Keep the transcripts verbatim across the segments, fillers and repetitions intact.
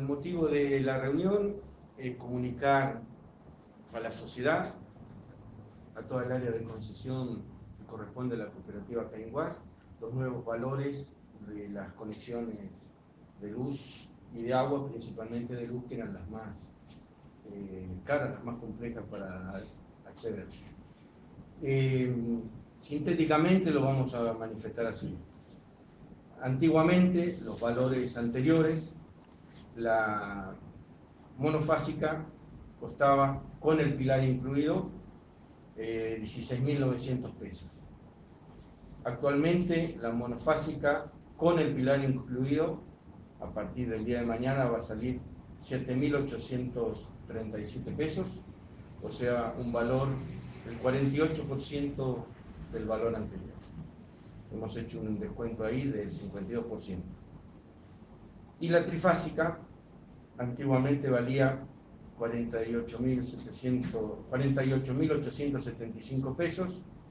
El motivo de la reunión es comunicar a la sociedad, a toda el área de concesión que corresponde a la cooperativa Cainguás, los nuevos valores de las conexiones de luz y de agua, principalmente de luz, que eran las más eh, caras, las más complejas para acceder. Eh, sintéticamente lo vamos a manifestar así. Antiguamente, los valores anteriores, la monofásica costaba, con el pilar incluido, eh, dieciséis mil novecientos pesos. Actualmente, la monofásica, con el pilar incluido, a partir del día de mañana va a salir siete mil ochocientos treinta y siete pesos, o sea, un valor del cuarenta y ocho por ciento del valor anterior. Hemos hecho un descuento ahí del cincuenta y dos por ciento. Y la trifásica, antiguamente valía cuarenta y ocho mil ochocientos setenta y cinco pesos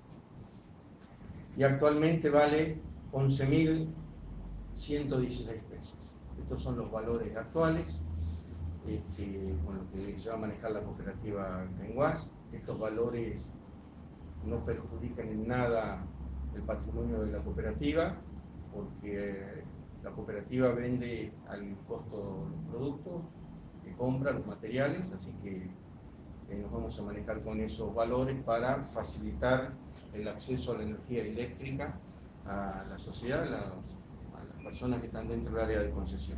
y actualmente vale once mil ciento dieciséis pesos. Estos son los valores actuales este, con los que se va a manejar la cooperativa Cainguás. Estos valores no perjudican en nada el patrimonio de la cooperativa, porque la cooperativa vende al costo los productos que compra, los materiales, así que eh, nos vamos a manejar con esos valores para facilitar el acceso a la energía eléctrica a la sociedad, a las, a las personas que están dentro del área de concesión.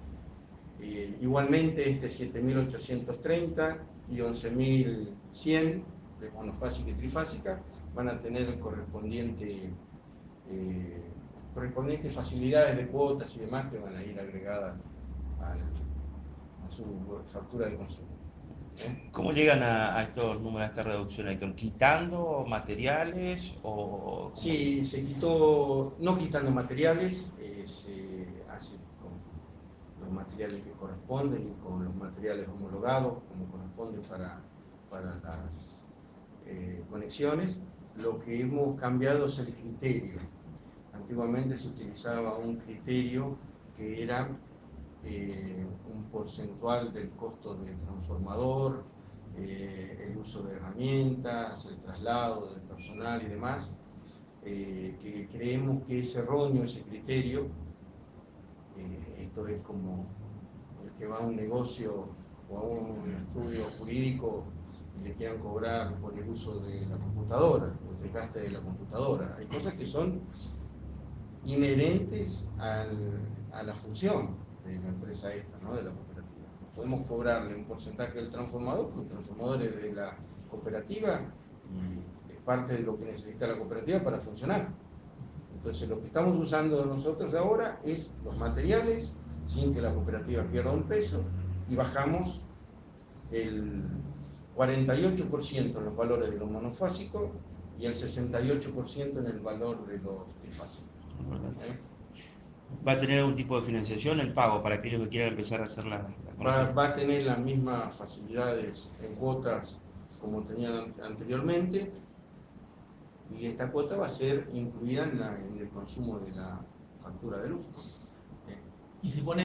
Eh, igualmente, este siete mil ochocientos treinta y once mil cien de monofásica y trifásica van a tener el correspondiente, eh, correspondientes facilidades de cuotas y demás que van a ir agregadas al, a su factura de consumo. ¿Eh? ¿Cómo llegan a, a estos números, a esta reducción, Héctor? ¿Quitando materiales o cómo llegan? Sí, se quitó, no quitando materiales, eh, se hace con los materiales que corresponden y con los materiales homologados como corresponde para, para las eh, conexiones. Lo que hemos cambiado es el criterio. Antiguamente se utilizaba un criterio que era eh, un porcentual del costo del transformador, eh, el uso de herramientas, el traslado del personal y demás, eh, que creemos que es erróneo ese criterio. Eh, esto es como el que va a un negocio o a un estudio jurídico y le quieran cobrar por el uso de la computadora, o el desgaste de la computadora. Hay cosas que son inherentes al, a la función de la empresa esta, ¿no? De la cooperativa. Podemos cobrarle un porcentaje del transformador, porque el transformador es de la cooperativa y es parte de lo que necesita la cooperativa para funcionar. Entonces, lo que estamos usando nosotros ahora es los materiales, sin que la cooperativa pierda un peso, y bajamos el cuarenta y ocho por ciento en los valores de los monofásicos y el sesenta y ocho por ciento en el valor de los trifásicos. ¿Eh? ¿Va a tener algún tipo de financiación el pago para aquellos que quieran empezar a hacer la, la Va, conexión? va a tener las mismas facilidades en cuotas como tenían anteriormente, y esta cuota va a ser incluida en, la, en el consumo de la factura de luz. ¿Eh? Y se pone